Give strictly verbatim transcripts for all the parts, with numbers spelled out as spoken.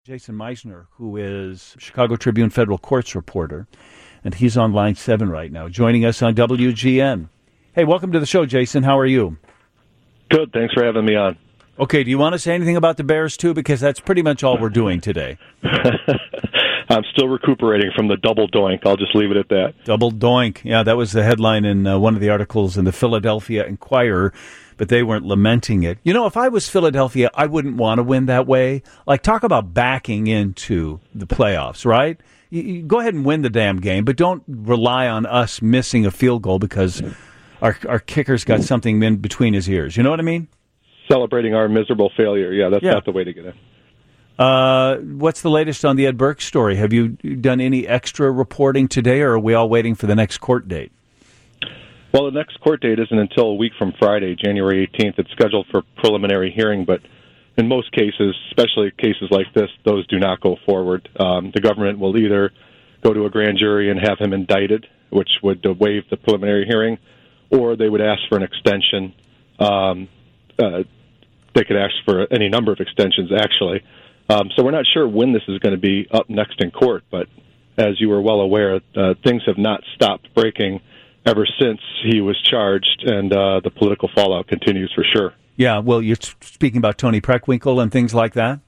Jason Meisner, who is Chicago Tribune Federal Courts reporter, and he's on line seven right now, joining us on W G N. Hey, welcome to the show, Jason. How are you? Good. Thanks for having me on. Okay, do you want to say anything about the Bears, too? Because that's pretty much all we're doing today. I'm still recuperating from the double doink. I'll just leave it at that. Double doink. Yeah, that was the headline in uh, one of the articles in the Philadelphia Inquirer, but they weren't lamenting it. You know, if I was Philadelphia, I wouldn't want to win that way. Like, talk about backing into the playoffs, right? You, you go ahead and win the damn game, but don't rely on us missing a field goal because our our kicker's got something in between his ears. You know what I mean? Celebrating our miserable failure. Yeah, that's yeah. not the way to get in. Uh, what's the latest on the Ed Burke story? Have you done any extra reporting today, or are we all waiting for the next court date? Well, the next court date isn't until a week from Friday, January eighteenth. It's scheduled for preliminary hearing, but in most cases, especially cases like this, those do not go forward. Um, the government will either go to a grand jury and have him indicted, which would uh, waive the preliminary hearing, or they would ask for an extension. Um, uh, they could ask for any number of extensions, actually. Um, so we're not sure when this is going to be up next in court, but as you are well aware, uh, things have not stopped breaking ever since he was charged, and uh, the political fallout continues for sure. Yeah, well, you're speaking about Tony Preckwinkle and things like that?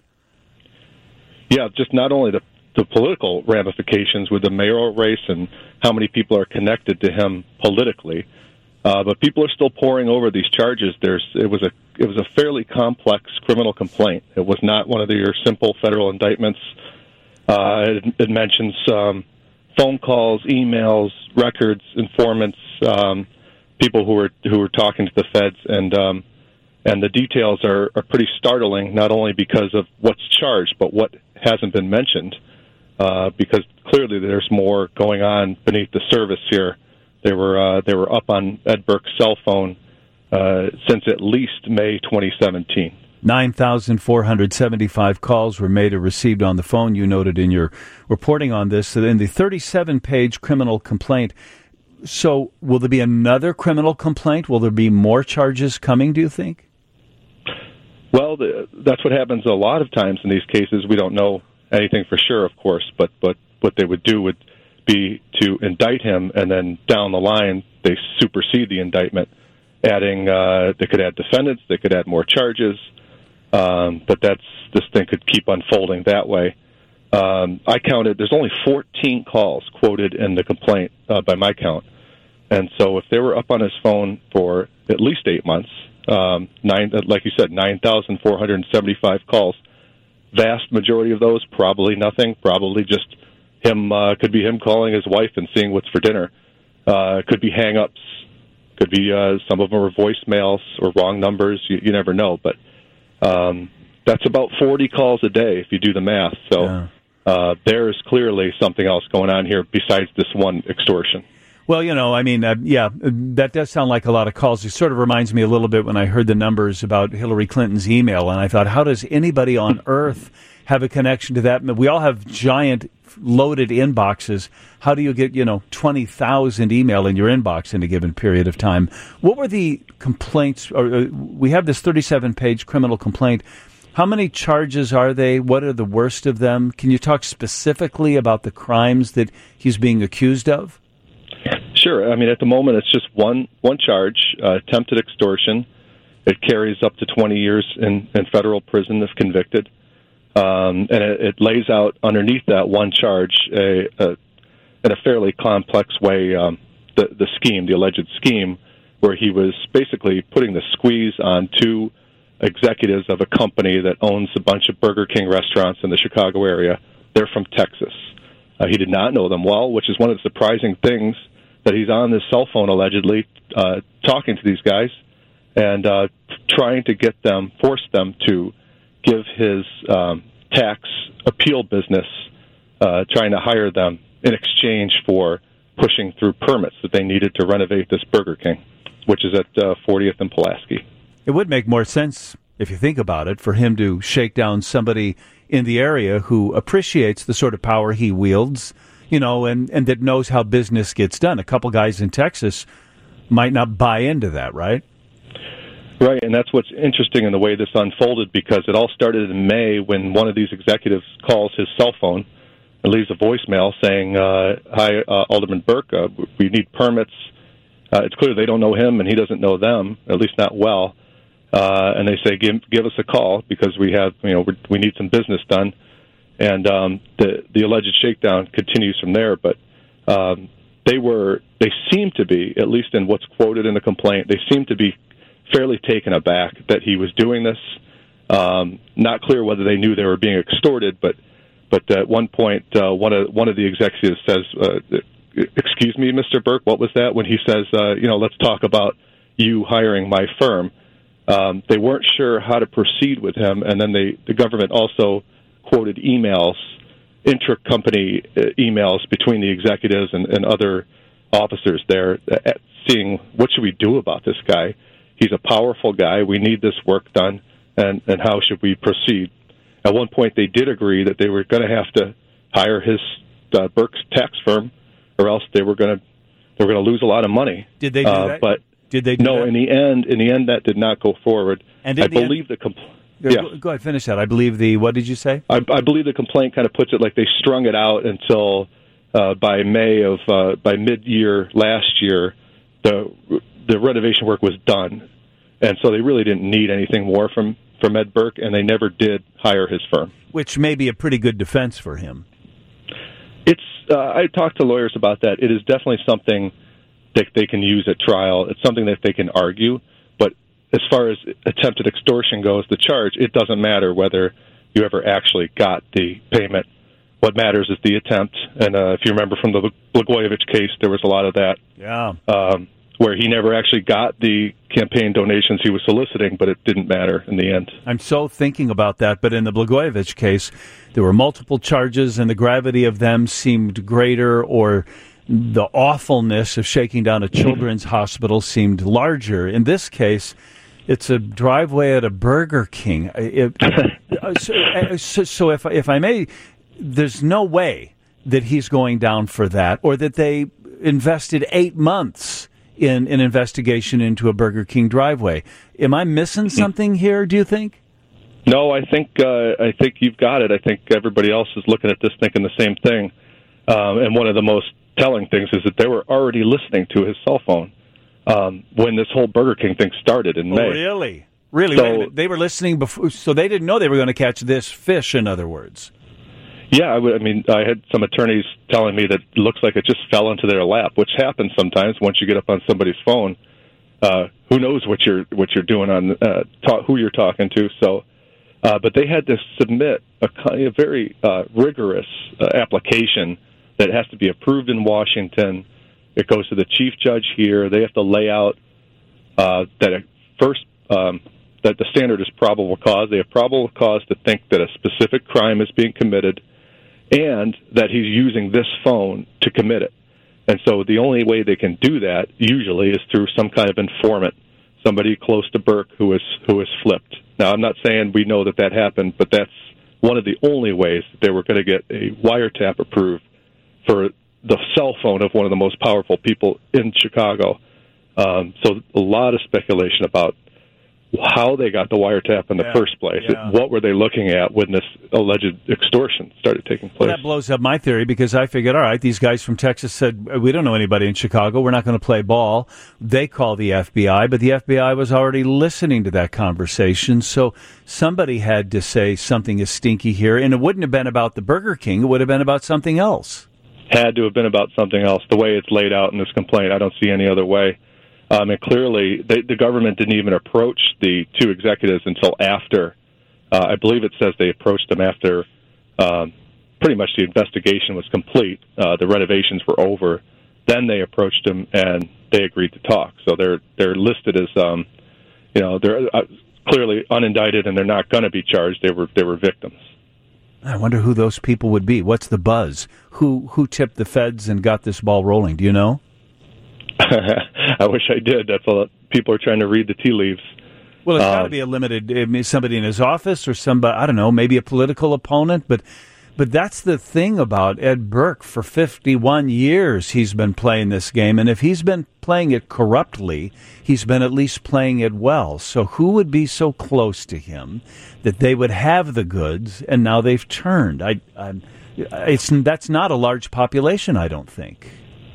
Yeah, just not only the, the political ramifications with the mayoral race and how many people are connected to him politically, uh, but people are still poring over these charges. There's it was a it was a fairly complex criminal complaint. It was not one of your simple federal indictments. Uh, it, it mentions um, phone calls, emails, records, informants, um, people who were who were talking to the feds, and um, and the details are, are pretty startling. Not only because of what's charged, but what hasn't been mentioned. Uh, because clearly there's more going on beneath the surface here. They were uh, they were up on Ed Burke's cell phone uh, since at least May twenty seventeen. nine thousand four hundred seventy-five calls were made or received on the phone, you noted in your reporting on this. So in the thirty-seven page criminal complaint, so will there be another criminal complaint? Will there be more charges coming, do you think? Well, the, that's what happens a lot of times in these cases. We don't know anything for sure, of course, but, but what they would do would be to indict him, and then down the line they supersede the indictment, adding, uh, they could add defendants, they could add more charges. Um, but that's this thing could keep unfolding that way. Um, I counted. There's only fourteen calls quoted in the complaint uh, by my count, and so if they were up on his phone for at least eight months, um, nine, like you said, nine thousand four hundred seventy-five calls. Vast majority of those probably nothing. Probably just him. Uh, could be him calling his wife and seeing what's for dinner. Uh, could be hang-ups. Could be uh, some of them are voicemails or wrong numbers. You, you never know, but. Um, that's about forty calls a day if you do the math. So yeah. uh, there is clearly something else going on here besides this one extortion. Well, you know, I mean, uh, yeah, that does sound like a lot of calls. It sort of reminds me a little bit when I heard the numbers about Hillary Clinton's email, and I thought, how does anybody on earth have a connection to that? We all have giant loaded inboxes. How do you get, you know, twenty thousand email in your inbox in a given period of time? What were the complaints? Or, uh, we have this thirty-seven page criminal complaint. How many charges are they? What are the worst of them? Can you talk specifically about the crimes that he's being accused of? Sure. I mean, at the moment, it's just one one charge, uh, attempted extortion. It carries up to twenty years in, in federal prison if convicted. Um, and it, it lays out underneath that one charge a, a, in a fairly complex way um, the, the scheme, the alleged scheme, where he was basically putting the squeeze on two executives of a company that owns a bunch of Burger King restaurants in the Chicago area. They're from Texas. Uh, he did not know them well, which is one of the surprising things, that he's on his cell phone allegedly uh, talking to these guys and uh, trying to get them, force them to give his um, tax appeal business, uh, trying to hire them in exchange for pushing through permits that they needed to renovate this Burger King, which is at uh, fortieth and Pulaski. It would make more sense, if you think about it, for him to shake down somebody in the area who appreciates the sort of power he wields, you know, and, and that knows how business gets done. A couple guys in Texas might not buy into that, right? Right, and that's what's interesting in the way this unfolded, because it all started in May when one of these executives calls his cell phone and leaves a voicemail saying, uh, hi, uh, Alderman Burke, uh, we need permits. Uh, it's clear they don't know him and he doesn't know them, at least not well. Uh, and they say, give, give us a call because we have, you know, we're, we need some business done. And um, the the alleged shakedown continues from there. But um, they were, they seem to be, at least in what's quoted in the complaint, they seem to be fairly taken aback that he was doing this. Um, not clear whether they knew they were being extorted, but but at one point, uh, one of one of the executives says, uh, "Excuse me, Mister Burke, what was that?" When he says, uh, "You know, let's talk about you hiring my firm." Um, they weren't sure how to proceed with him, and then they, the government also quoted emails, intra-company uh, emails between the executives and, and other officers there, uh, seeing what should we do about this guy. He's a powerful guy. We need this work done, and, and how should we proceed? At one point, they did agree that they were going to have to hire his uh, Burke's tax firm, or else they were going to they were going to lose a lot of money. Did they do uh, that? But did they? Do no, that? in the end, in the end, that did not go forward. And I in the believe end, the compl- go, yeah. go ahead, finish that. I believe the what did you say? I, I believe the complaint kind of puts it like they strung it out until uh, by May of uh, by mid-year last year, the the renovation work was done. And so they really didn't need anything more from, from Ed Burke, and they never did hire his firm. Which may be a pretty good defense for him. It's. Uh, I talked to lawyers about that. It is definitely something that they can use at trial. It's something that they can argue. But as far as attempted extortion goes, the charge, it doesn't matter whether you ever actually got the payment. What matters is the attempt. And uh, if you remember from the Blagojevich case, there was a lot of that. Yeah. Um, where he never actually got the campaign donations he was soliciting, but it didn't matter in the end. I'm so thinking about that, but in the Blagojevich case, there were multiple charges, and the gravity of them seemed greater, or the awfulness of shaking down a children's hospital seemed larger. In this case, it's a driveway at a Burger King. It, so, so, so if, if I may, there's no way that he's going down for that, or that they invested eight months in an investigation into a Burger King driveway. Am I missing something here, do you think? No, I think uh, I think you've got it. I think everybody else is looking at this thinking the same thing. Um, and one of the most telling things is that they were already listening to his cell phone um, when this whole Burger King thing started in May. Oh, really? Really? So, they were listening before, so they didn't know they were going to catch this fish, in other words. Yeah, I, would, I mean, I had some attorneys telling me that it looks like it just fell into their lap, which happens sometimes once you get up on somebody's phone. Uh, who knows what you're what you're doing on uh, talk, who you're talking to? So, uh, but they had to submit a, a very uh, rigorous uh, application that has to be approved in Washington. It goes to the chief judge here. They have to lay out uh, that at first um, that the standard is probable cause. They have probable cause to think that a specific crime is being committed, and that he's using this phone to commit it. And so the only way they can do that, usually, is through some kind of informant, somebody close to Burke who is who is flipped. Now, I'm not saying we know that that happened, but that's one of the only ways that they were going to get a wiretap approved for the cell phone of one of the most powerful people in Chicago. Um, so a lot of speculation about how they got the wiretap in the yeah, first place. Yeah. What were they looking at when this alleged extortion started taking place? Well, that blows up my theory, because I figured, all right, these guys from Texas said, we don't know anybody in Chicago. We're not going to play ball. They call the F B I, but the F B I was already listening to that conversation. So somebody had to say something is stinky here, and it wouldn't have been about the Burger King. It would have been about something else. Had to have been about something else. The way it's laid out in this complaint, I don't see any other way. Um, and clearly, they, the government didn't even approach the two executives until after. Uh, I believe it says they approached them after um, pretty much the investigation was complete. Uh, the renovations were over. Then they approached them, and they agreed to talk. So they're they're listed as, um, you know, they're uh, clearly unindicted, and they're not going to be charged. They were they were victims. I wonder who those people would be. What's the buzz? Who who tipped the feds and got this ball rolling? Do you know? I wish I did. That's all. People are trying to read the tea leaves. Well, it's got to um, be a limited, I mean, somebody in his office or somebody, I don't know, maybe a political opponent. But But that's the thing about Ed Burke. For fifty-one years, he's been playing this game. And if he's been playing it corruptly, he's been at least playing it well. So who would be so close to him that they would have the goods, and now they've turned? I, I, it's that's not a large population, I don't think.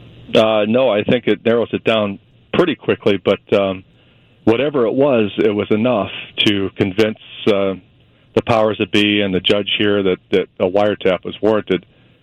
Uh, no, I think it narrows it down pretty quickly. But um, whatever it was, it was enough to convince uh, the powers that be and the judge here that, that a wiretap was warranted.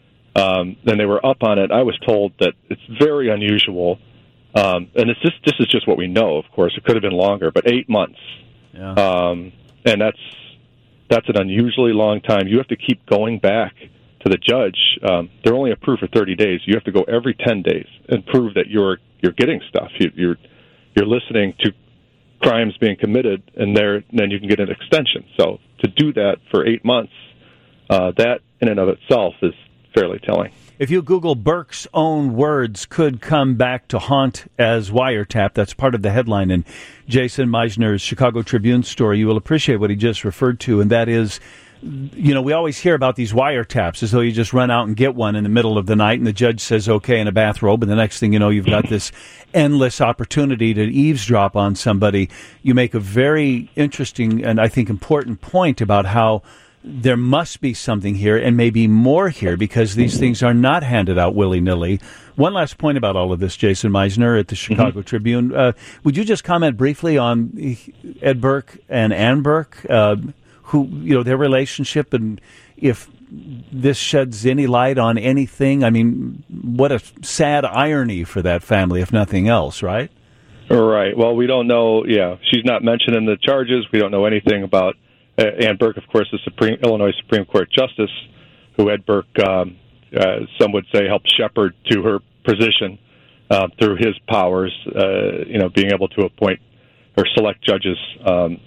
Um, and they were up on it. I was told that it's very unusual. Um, and it's just, this is just what we know, of course. It could have been longer, but eight months. Yeah. Um, and that's that's an unusually long time. You have to keep going back to the judge. Um, they're only approved for thirty days. You have to go every ten days and prove that you're you're getting stuff. You, you're you're listening to crimes being committed, and there then you can get an extension. So to do that for eight months, uh, that in and of itself is fairly telling. If you Google Burke's own words could come back to haunt as wiretap, that's part of the headline in Jason Meisner's Chicago Tribune story, you will appreciate what he just referred to, and that is, you know, we always hear about these wiretaps as though you just run out and get one in the middle of the night and the judge says, okay, in a bathrobe, and the next thing you know, you've got this endless opportunity to eavesdrop on somebody. You make a very interesting and I think important point about how there must be something here and maybe more here because these things are not handed out willy-nilly. One last point about all of this, Jason Meisner at the Chicago mm-hmm. Tribune. Uh, would you just comment briefly on Ed Burke and Ann Burke, uh, who, you know, their relationship, and if this sheds any light on anything? I mean, what a sad irony for that family, if nothing else, right? Right. Well, we don't know. Yeah, she's not mentioned in the charges. We don't know anything about Uh, Ann Burke, of course, the Supreme Illinois Supreme Court Justice, who Ed Burke, um, uh, some would say, helped shepherd to her position uh, through his powers, uh, you know, being able to appoint or select judges. Um,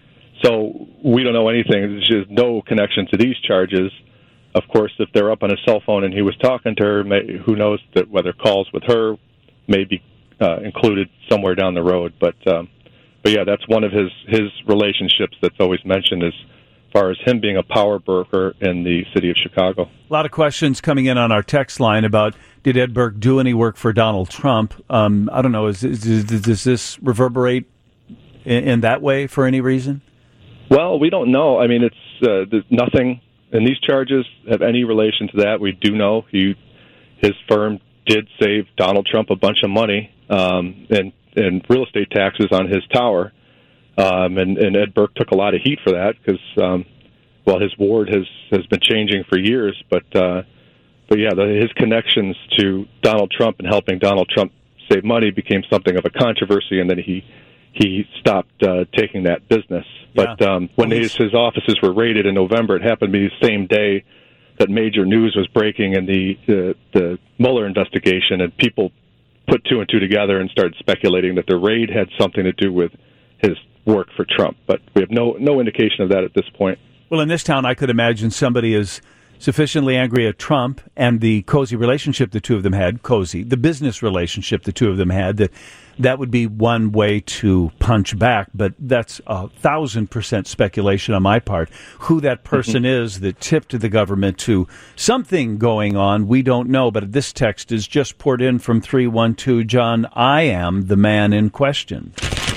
so we don't know anything. There's just no connection to these charges. Of course, if they're up on his cell phone and he was talking to her, may, who knows that whether calls with her may be uh, included somewhere down the road. But um, But yeah, that's one of his, his relationships that's always mentioned as far as him being a power broker in the city of Chicago. A lot of questions coming in on our text line about, did Ed Burke do any work for Donald Trump? Um, I don't know. Is, is, is, does this reverberate in, in that way for any reason? Well, we don't know. I mean, it's uh, there's nothing in these charges have any relation to that. We do know he, his firm did save Donald Trump a bunch of money, um, and and real estate taxes on his tower, um, and, and Ed Burke took a lot of heat for that because, um, well, his ward has, has been changing for years. But, uh, but yeah, the, his connections to Donald Trump and helping Donald Trump save money became something of a controversy, and then he he stopped uh, taking that business. Yeah. But um, when his, his offices were raided in November, it happened to be the same day that major news was breaking in the the, the Mueller investigation, and people put two and two together and started speculating that the raid had something to do with his work for Trump. But we have no no indication of that at this point. Well, in this town, I could imagine somebody is sufficiently angry at Trump and the cozy relationship the two of them had, cozy, the business relationship the two of them had, that that would be one way to punch back. But that's a thousand percent speculation on my part. Who that person mm-hmm. is that tipped the government to something going on, we don't know. But this text is just poured in from three one two, John, I am the man in question.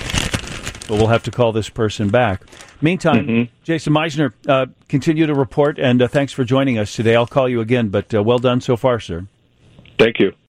But we'll have to call this person back. Meantime, mm-hmm. Jason Meisner, uh, continue to report, and uh, thanks for joining us today. I'll call you again, but uh, well done so far, sir. Thank you.